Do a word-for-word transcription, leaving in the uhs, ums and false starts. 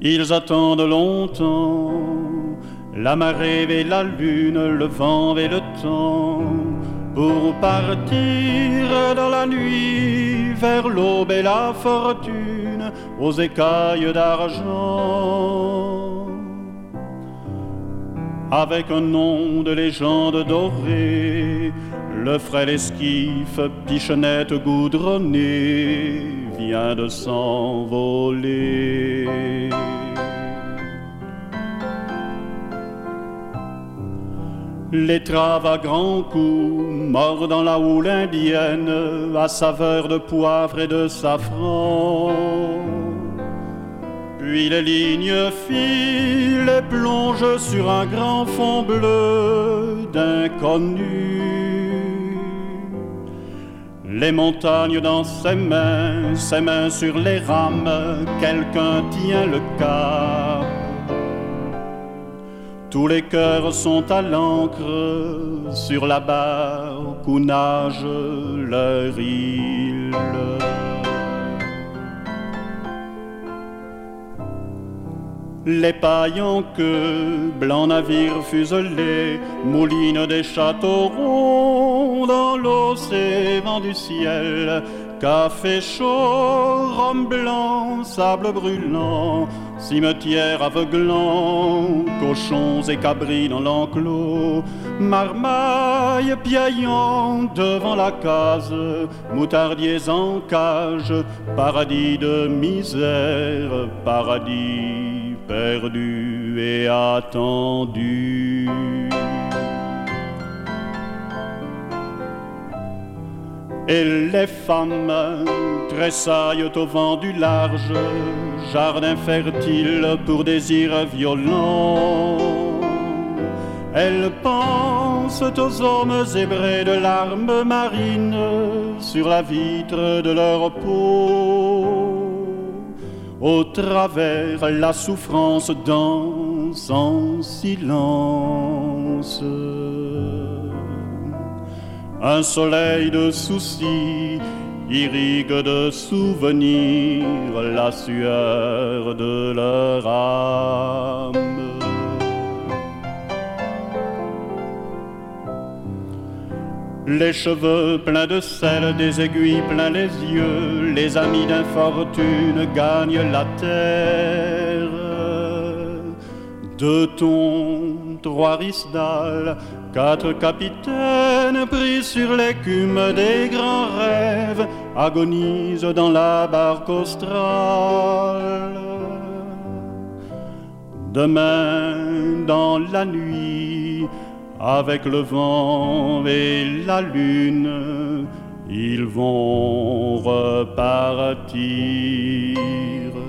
Ils attendent longtemps la marée et la lune, le vent et le temps, pour partir dans la nuit vers l'aube et la fortune aux écailles d'argent. Avec un nom de légende dorée, le frêle esquif, pichonnette goudronnée, vient de s'envoler. L'étrave à grands coups, mord dans la houle indienne, à saveur de poivre et de safran. Puis les lignes filent et plongent sur un grand fond bleu d'inconnu. Les montagnes dans ses mains, ses mains sur les rames, quelqu'un tient le cap. Tous les cœurs sont à l'encre sur la barque où nage leur île. Les pailles en queue, blancs navires fuselés, moulinent des châteaux ronds dans l'océan du ciel. Café chaud, rhum blanc, sable brûlant, cimetière aveuglant, cochons et cabris dans l'enclos, marmailles piaillant devant la case, moutardiers en cage, paradis de misère, paradis perdu et attendu. Et les femmes tressaillent au vent du large, jardin fertile pour désirs violents. Elles pensent aux hommes zébrés de larmes marines sur la vitre de leur peau. Au travers, la souffrance danse en silence. Un soleil de soucis irrigue de souvenirs la sueur de leur âme. Les cheveux pleins de sel, des aiguilles pleins les yeux, les amis d'infortune gagnent la terre. Deux tons, trois rizdales, quatre capitaines pris sur l'écume des grands rêves agonisent dans la barque australe. Demain, dans la nuit, avec le vent et la lune, ils vont repartir.